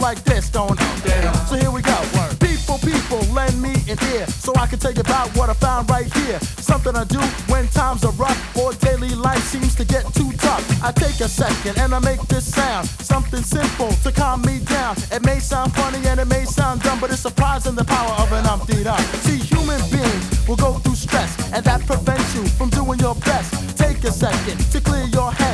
like this, don't it? So here we go. People, lend me an ear so I can tell you about what I found right here. Something I do when times are rough or daily life seems to get too tough. I take a second and I make this sound, something simple to calm me down. It may sound funny and it may sound dumb, but it's surprising the power of an umpty-dum. See, human beings will go through stress, and that prevents you from doing your best. Take a second to clear your head